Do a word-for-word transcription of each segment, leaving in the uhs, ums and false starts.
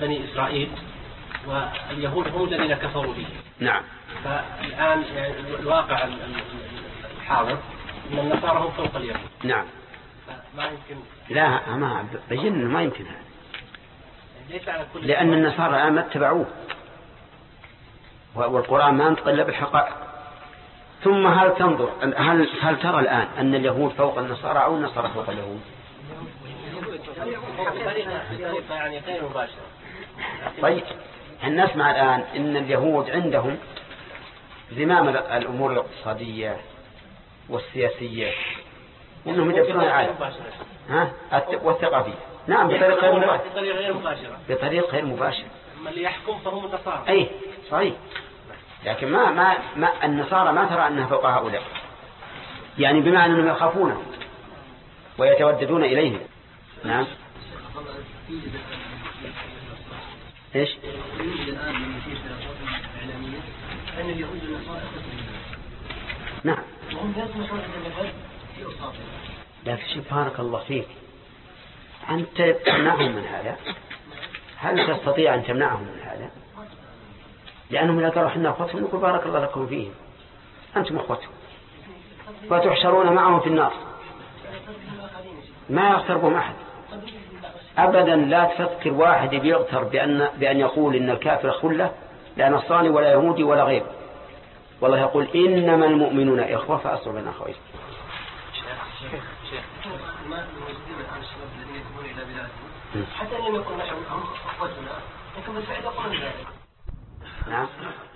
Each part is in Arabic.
بني إسرائيل واليهود هم الذين كفروا به. نعم. فالآن يعني الواقع الحاضر أن النصارى هم فوق اليهود. نعم. ما يمكن. لا ما بين ما يمكن هذا. لأن النصارى الآن ما اتبعوه والقرآن ما ينطق إلا بالحقائق. ثم هل تنظر هل هل ترى الآن أن اليهود فوق النصارى أو النصارى فوق اليهود؟ يعني غير مباشرة. طيب نسمع الآن أن اليهود عندهم زمام الأمور الاقتصادية والسياسية وأنهم يدبرون العالم ها والثقافية. نعم بطريقة غير مباشرة. بطريقة غير مباشرة. أما اللي يحكم فهم النصارى. أي صحيح. لكن ما ما ما النصارى ما ترى أنها فوق هؤلاء. يعني بمعنى أنهم يخافون ويتوددون إليهم. نعم. إيش؟ نعم. لا في شيء بارك الله فيك. أنت تمنعهم من هذا؟ هل تستطيع أن تمنعهم من هذا؟ لأنهم إذا قالوا حنا أخوتهم نقول بارك الله لكم فيهم أنتم أخوتهم وتحشرون معهم في النار ما يغتر بهم أحد أبدا. لا تفكر واحد بيغتر بأن, بأن يقول إن الكافر خلة لا نصراني ولا يهودي ولا غير. والله يقول إنما المؤمنون إخوة فأصلوا بين أخوين. حتى لم يكن نحن أخوتنا لكن بالفعل يقولون ذلك. نعم.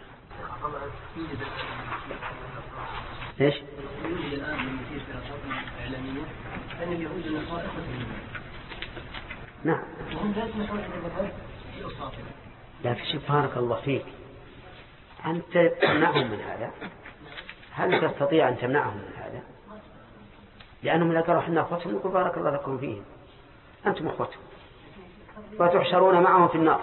ايش؟ يوجد الآن من كثير في الأصوات الإعلامية أن اليهود والنصارى إخوة. نعم. وهم لا يسمحون أن يذهبوا في أصواتهم. لا في شيء بارك الله فيك. أنت تمنعهم من هذا؟ هل تستطيع أن تمنعهم من هذا؟ لأنهم إذا قالوا حنا أخوتهم نقول بارك الله لكم فيهم أنتم أخوتهم وتحشرون معهم في النار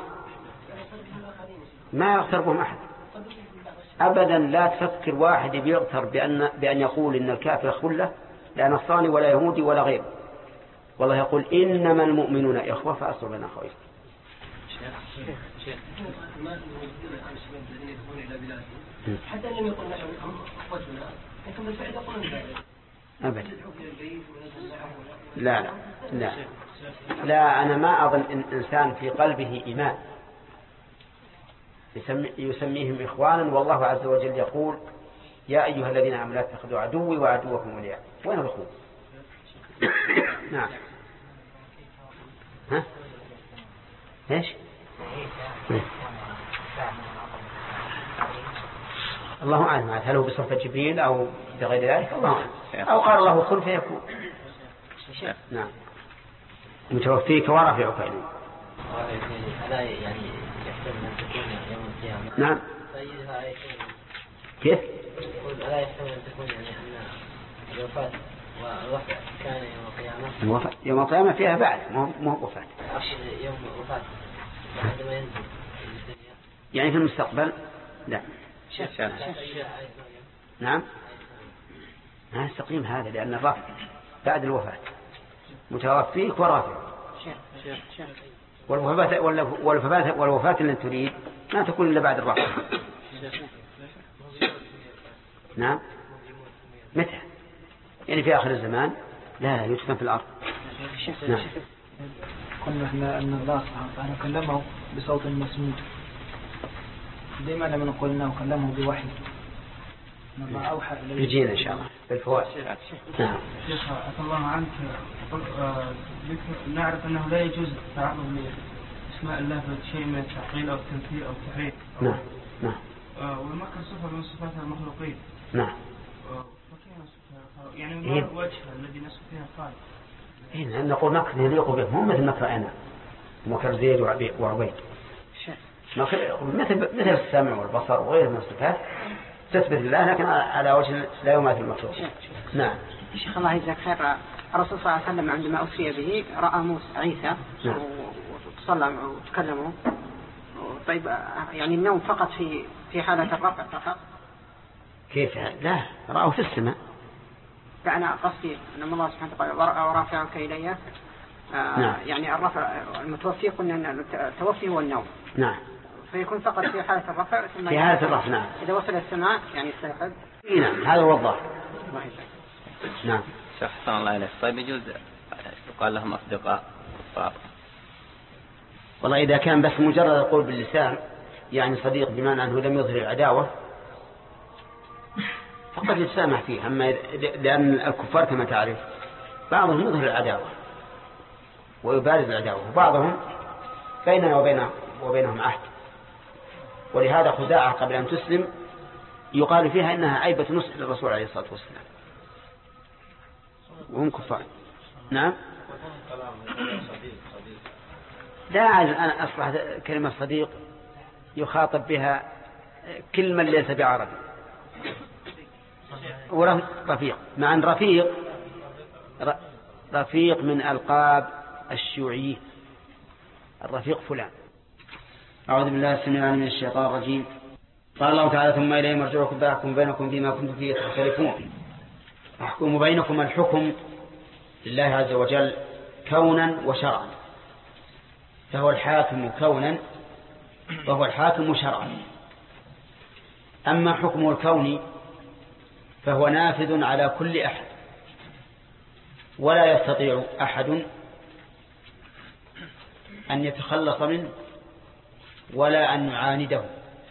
ما يغتر بهم أحد أبدا. لا تفكر واحد بيغتر بأن, بأن يقول إن الكافر خلة لا نصراني ولا يهودي ولا غير. والله يقول إنما المؤمنون إخوة فأصلوا بين أخوين. حتى لم يكن نحن أخوتنا لكن بالفعل يقولون ذلك. أبدا. لا لا لا لا أنا ما أظن إن إنسان في قلبه إيمان يسمي يسميهم إخوانا والله عز وجل يقول يا أيها الذين آمنوا لا تتخذوا عدوي وعدوكم أولياء. وين الأخوة؟ نعم. ها إيش؟ الله أعلم هل هو بصفة جبريل أو بغير ذلك الله أعلم أو قال الله كن فيكون. نعم. متوفيك ورافعك إليه. هذا يعني يحتمل أن تكون يوم القيامة. نعم. كيف؟ لا يحتمل أن تكون يعني أن الوفاة والوفاة كان يوم القيامة. الوفاة يوم القيامة فيها بعد مو وفاة. يوم الوفاة عندما ينزل يعني في المستقبل. لا. نعم. ما يستقيم هذا لأن الرفع بعد الوفاة متوفيك ورافع. والوفاة والوفاة والوفاة اللي تريد ما تكون إلا بعد الرفع. نعم. متى؟ يعني في آخر الزمان لا يدفن في الأرض. نعم. قلنا احنا أن الله سبحانه وتعالى كلمه بصوت مسموع. لما لم نقول انه كلمه بوحي؟ الله اوحى اليه. يجينا ان شاء الله بالفوائد. نعم. شيخ عفى الله عنك نعرف انه لا يجوز التعرض لاسماء الله بشيء من التعطيل او التمثيل او التحريف. نعم نعم. والمكر صفه من صفات المخلوقين. نعم. يعني ما الوجه الذي نسب فيها الخالق؟ إيه نقول مكر يليق به مو مثل مكر أنا مكر زيد وعبيد. مثل مثل السمع والبصر وغيره من الصفات تثبت لله لكن على وجه لا يماثل المخلوق. نعم. شيخ الله يجزاك خير. الرسول صلى الله عليه وسلم عندما أسري به رأى موسى عيسى نعم. وتصلى وتكلموا. طيب يعني النوم فقط في في حالة الرفع فقط؟ كيف؟ لا رأوا في السماء. فأنا قصدي أن الله سبحانه وتعالى ورافعك إليه آه نعم. يعني الرفع المتوفي قلنا أن التوفي هو النوم. نعم. فيكون فقط في حالة الرفع ثم في حالة الرفع نعم. إذا وصل السماء يعني استيقظ. نعم هذا هو الظاهر. نعم. شيخ حسن الله عليك. طيب يجوز يقال لهم أصدقاء كفار؟ والله إذا كان بس مجرد القول باللسان يعني صديق بمعنى أنه لم يظهر العداوة فقد يتسامح فيه. أما لأن الكفار كما تعرف بعضهم يظهر العداوة ويبارز العداوة وبعضهم بيننا وبين وبينهم عهد. ولهذا خزاعة قبل أن تسلم يقال فيها إنها عيبة نصح للرسول عليه الصلاة والسلام وهم كفار. نعم. لا أنا أصبح كلمة صديق يخاطب بها كل من ليس بعربي. ورفيق مع أن رفيق رفيق من ألقاب الشيوعيين. الرفيق فلان. أعوذ بالله السميع العليم من الشيطان الرجيم. قال الله تعالى ثم إليه مرجعكم فأحكم بينكم فيما كنتم فيه تختلفون. أحكم بينكم الحكم لله عز وجل كونا وشرعا فهو الحاكم كونا وهو الحاكم شرعا. أما حكمه الكوني فهو نافذ على كل أحد ولا يستطيع أحد أن يتخلص منه ولا أن يعانده.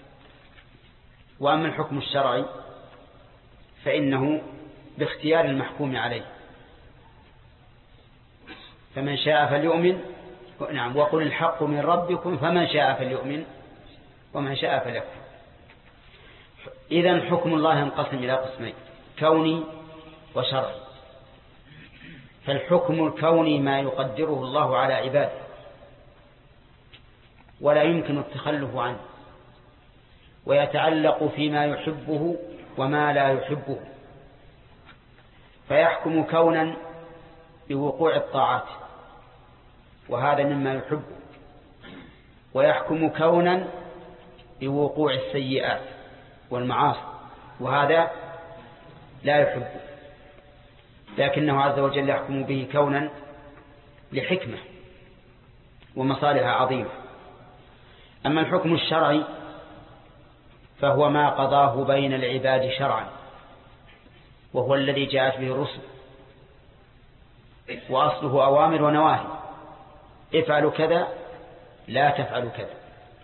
وأما الحكم الشرعي فإنه باختيار المحكوم عليه فمن شاء فليؤمن. نعم. وقل الحق من ربكم فمن شاء فليؤمن ومن شاء فليكفر. إذن حكم الله ينقسم إلى قسمين كوني وشرعي. فالحكم الكوني ما يقدره الله على عباده ولا يمكن التخلف عنه ويتعلق فيما يحبه وما لا يحبه. فيحكم كونا بوقوع الطاعات وهذا مما يحبه ويحكم كونا بوقوع السيئات والمعاصي وهذا لا يحبه لكنه عز وجل يحكم به كونا لحكمة ومصالح عظيمة. أما الحكم الشرعي فهو ما قضاه بين العباد شرعا وهو الذي جاءت به الرسل وأصله أوامر ونواهي. افعلوا كذا لا تفعلوا كذا.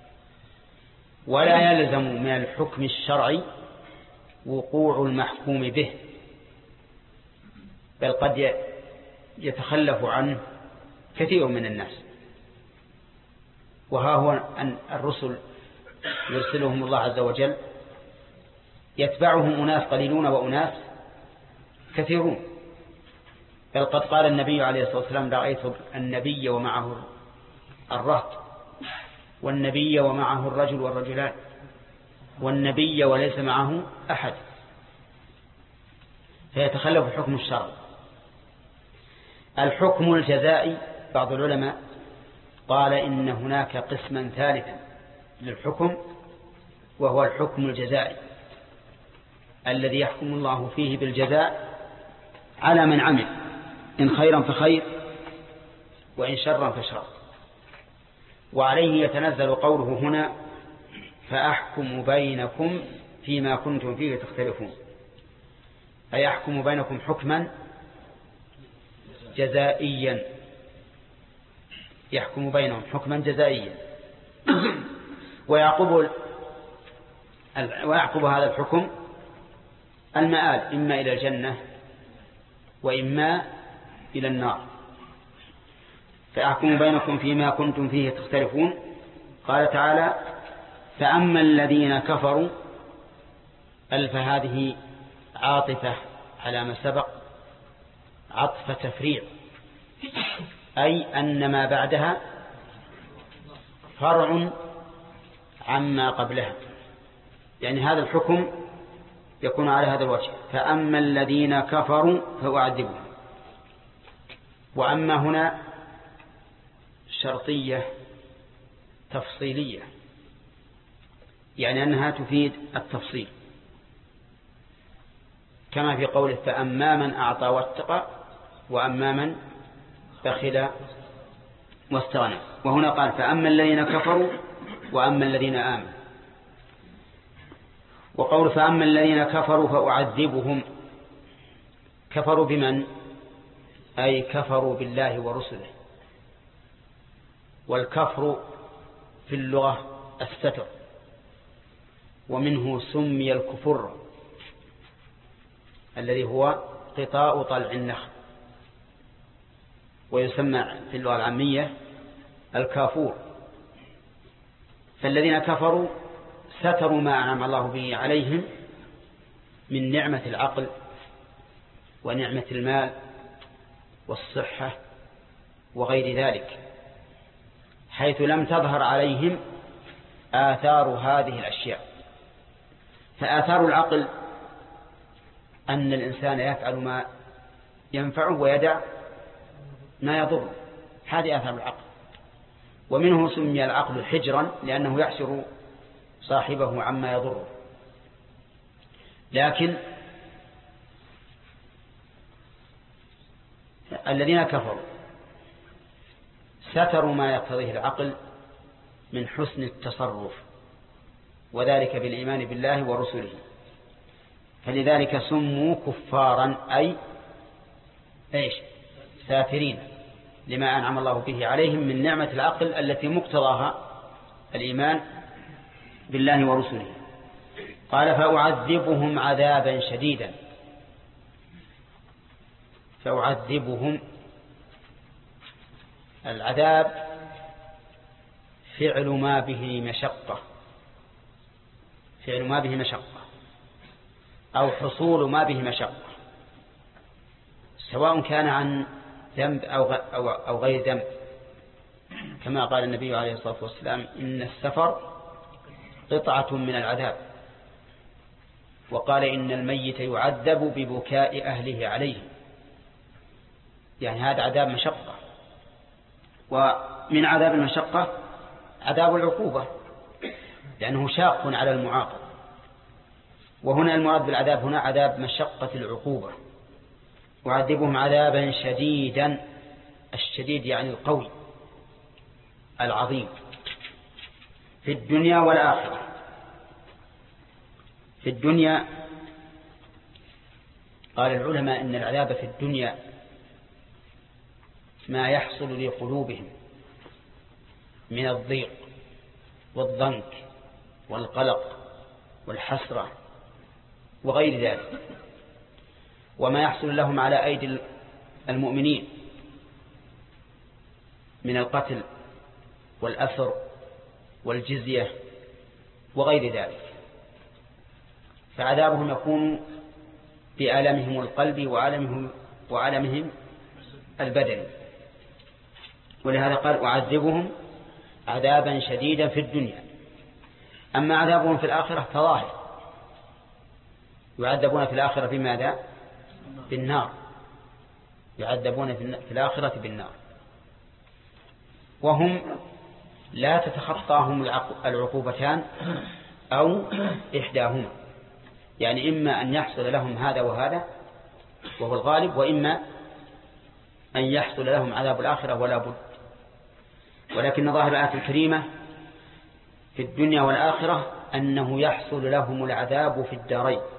ولا يلزم من الحكم الشرعي وقوع المحكوم به بل قد يتخلف عنه كثير من الناس. وها هو أن الرسل يرسلهم الله عز وجل يتبعهم أناس قليلون وأناس كثيرون. بل قد قال النبي عليه الصلاة والسلام رأيت النبي ومعه الرهط والنبي ومعه الرجل والرجلان والنبي وليس معه أحد. فيتخلف الحكم الشرعي. الحكم الجزائي بعض العلماء قال إن هناك قسما ثالثا للحكم وهو الحكم الجزائي الذي يحكم الله فيه بالجزاء على من عمل إن خيرا فخير وإن شرا فشر. وعليه يتنزل قوله هنا فأحكم بينكم فيما كنتم فيه تختلفون. أي يحكم بينكم حكما جزائيا يحكم بينهم حكما جزائيا ويعقب ويعقب هذا الحكم المآل إما إلى الجنة وإما إلى النار. فأحكم بينكم فيما كنتم فيه تختلفون. قال تعالى فأما الذين كفروا ألف هذه عاطفة على ما سبق عطف تفريع أي أن ما بعدها فرع عما قبلها. يعني هذا الحكم يكون على هذا الوجه فأما الذين كفروا فأعذبهم. وأما هنا شرطية تفصيلية يعني أنها تفيد التفصيل كما في قوله فأما من أعطى واتقى وأما من بخل واستغنى. وهنا قال فأما الذين كفروا وأما الذين آمنوا. وقول فأما الذين كفروا فأعذبهم، كفروا بمن؟ أي كفروا بالله ورسله. والكفر في اللغة الستر، ومنه سمي الكفر الذي هو قطاع طلع النخل، ويسمى في اللغة العامية الكافور. فالذين كفروا ستروا ما أنعم الله به عليهم من نعمة العقل ونعمة المال والصحة وغير ذلك، حيث لم تظهر عليهم آثار هذه الأشياء. فآثار العقل أن الإنسان يفعل ما ينفعه ويدع ما يضره، هذه آثار العقل. ومنه سمي العقل حجرا لأنه يحسر صاحبه عما يضره. لكن الذين كفروا ستروا ما يقتضيه العقل من حسن التصرف، وذلك بالإيمان بالله ورسله، فلذلك سموا كفارا أي إيش؟ سافرين لما أنعم الله به عليهم من نعمة العقل التي مقتضاها الإيمان بالله ورسله. قال فأعذبهم عذابا شديدا. فأعذبهم، العذاب فعل ما به مشقة، فعل ما به مشقة أو حصول ما به مشقة، سواء كان عن ذنب أو أو غير ذنب، كما قال النبي عليه الصلاة والسلام إن السفر قطعة من العذاب، وقال إن الميت يعذب ببكاء أهله عليه، يعني هذا عذاب مشقة. ومن عذاب المشقة عذاب العقوبة لأنه شاق على المعاقب، وهنا المراد بالعذاب هنا عذاب مشقة العقوبة. وعذبهم عذابا شديدا، الشديد يعني القوي العظيم، في الدنيا والآخرة. في الدنيا قال العلماء إن العذاب في الدنيا ما يحصل لقلوبهم من الضيق والضنك والقلق والحسرة وغير ذلك، وما يحصل لهم على أيدي المؤمنين من القتل والأسر والجزية وغير ذلك. فعذابهم يكون بآلامهم القلب وعالمهم وعالمهم البدني. ولهذا قال أعذبهم عذابا شديدا في الدنيا. أما عذابهم في الآخرة فظاهر، يعذبون في الآخرة بماذا؟ بالنار، يعذبون في الآخرة بالنار، وهم لا تتخطاهم العقوبتان أو إحداهما، يعني إما أن يحصل لهم هذا وهذا وهو الغالب، وإما أن يحصل لهم عذاب الآخرة ولا بد. ولكن ظاهر الآية الكريمة في الدنيا والآخرة أنه يحصل لهم العذاب في الدارين،